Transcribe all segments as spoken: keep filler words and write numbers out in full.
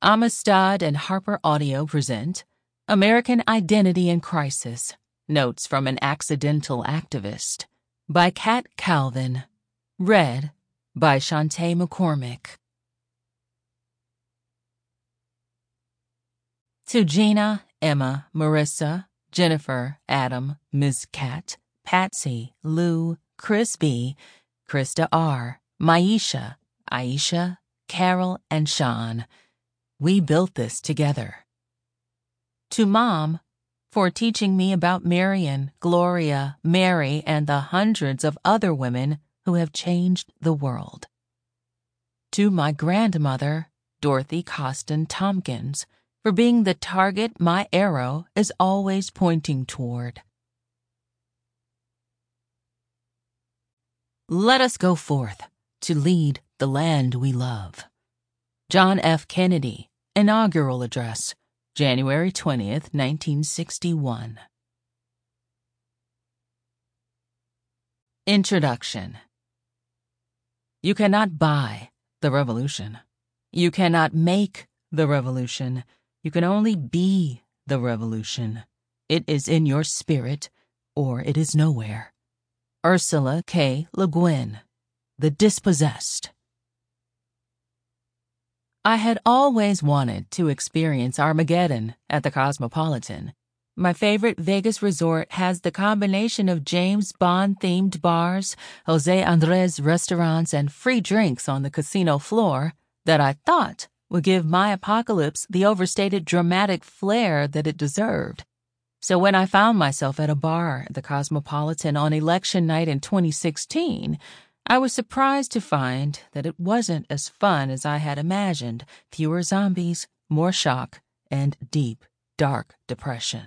Amistad and Harper Audio present American Identity in Crisis, Notes from an Accidental Activist by Kat Calvin. Read by Shantae McCormick. To Gina, Emma, Marissa, Jennifer, Adam, Miz Cat, Patsy, Lou, Chris B., Krista R., Maisha, Aisha, Carol, and Sean. We built this together. To Mom, for teaching me about Marion, Gloria, Mary, and the hundreds of other women who have changed the world. To my grandmother, Dorothy Costin Tompkins, for being the target my arrow is always pointing toward. Let us go forth to lead the land we love. John F. Kennedy, Inaugural Address, January twentieth, nineteen sixty-one. Introduction. You cannot buy the revolution. You cannot make the revolution. You can only be the revolution. It is in your spirit, or it is nowhere. Ursula K. Le Guin, The Dispossessed. I had always wanted to experience Armageddon at the Cosmopolitan. My favorite Vegas resort has the combination of James Bond-themed bars, Jose Andres restaurants, and free drinks on the casino floor that I thought would give my apocalypse the overstated dramatic flair that it deserved. So when I found myself at a bar at the Cosmopolitan on election night in twenty sixteen, I was surprised to find that it wasn't as fun as I had imagined. Fewer zombies, more shock, and deep, dark depression.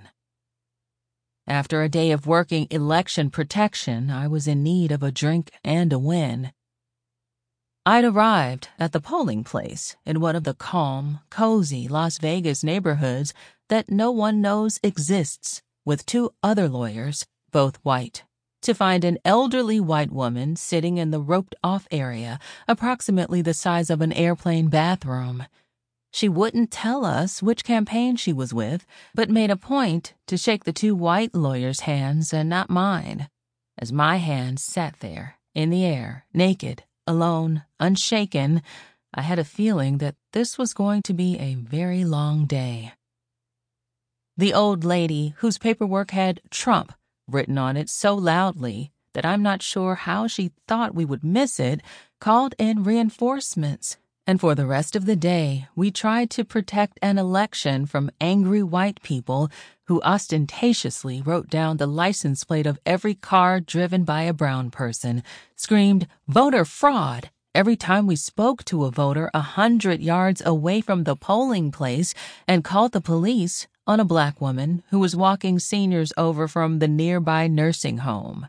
After a day of working election protection, I was in need of a drink and a win. I'd arrived at the polling place in one of the calm, cozy Las Vegas neighborhoods that no one knows exists, with two other lawyers, both white, to find an elderly white woman sitting in the roped-off area, approximately the size of an airplane bathroom. She wouldn't tell us which campaign she was with, but made a point to shake the two white lawyers' hands and not mine. As my hand sat there, in the air, naked, alone, unshaken, I had a feeling that this was going to be a very long day. The old lady, whose paperwork had Trump written on it so loudly that I'm not sure how she thought we would miss it, called in reinforcements, and for the rest of the day we tried to protect an election from angry white people who ostentatiously wrote down the license plate of every car driven by a brown person, screamed voter fraud every time we spoke to a voter a hundred yards away from the polling place, and called the police on a black woman who was walking seniors over from the nearby nursing home.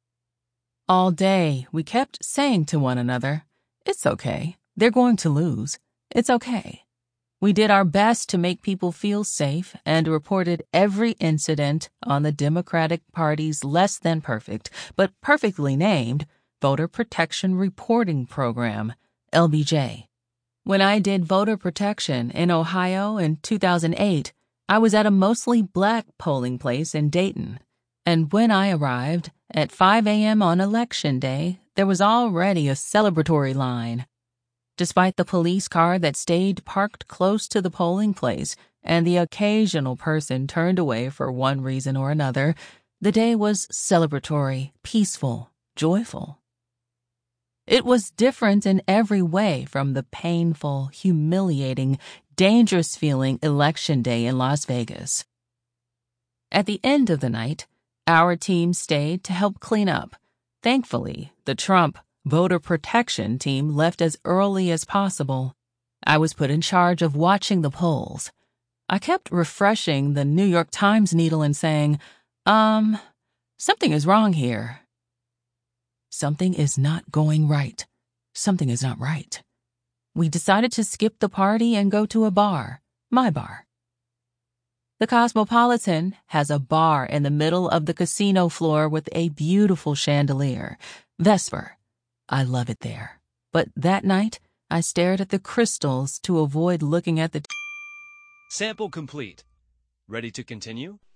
All day, we kept saying to one another, "It's okay. They're going to lose. It's okay." We did our best to make people feel safe and reported every incident on the Democratic Party's less than perfect, but perfectly named, Voter Protection Reporting Program, L B J. When I did voter protection in Ohio in two thousand eight, I was at a mostly black polling place in Dayton, and when I arrived at five a.m. on Election Day, there was already a celebratory line. Despite the police car that stayed parked close to the polling place and the occasional person turned away for one reason or another, the day was celebratory, peaceful, joyful. It was different in every way from the painful, humiliating, dangerous-feeling election day in Las Vegas. At the end of the night, our team stayed to help clean up. Thankfully, the Trump voter protection team left as early as possible. I was put in charge of watching the polls. I kept refreshing the New York Times needle and saying, um, something is wrong here. Something is not going right. Something is not right. We decided to skip the party and go to a bar, my bar. The Cosmopolitan has a bar in the middle of the casino floor with a beautiful chandelier. Vesper. I love it there. But that night, I stared at the crystals to avoid looking at the Sample complete. Ready to continue?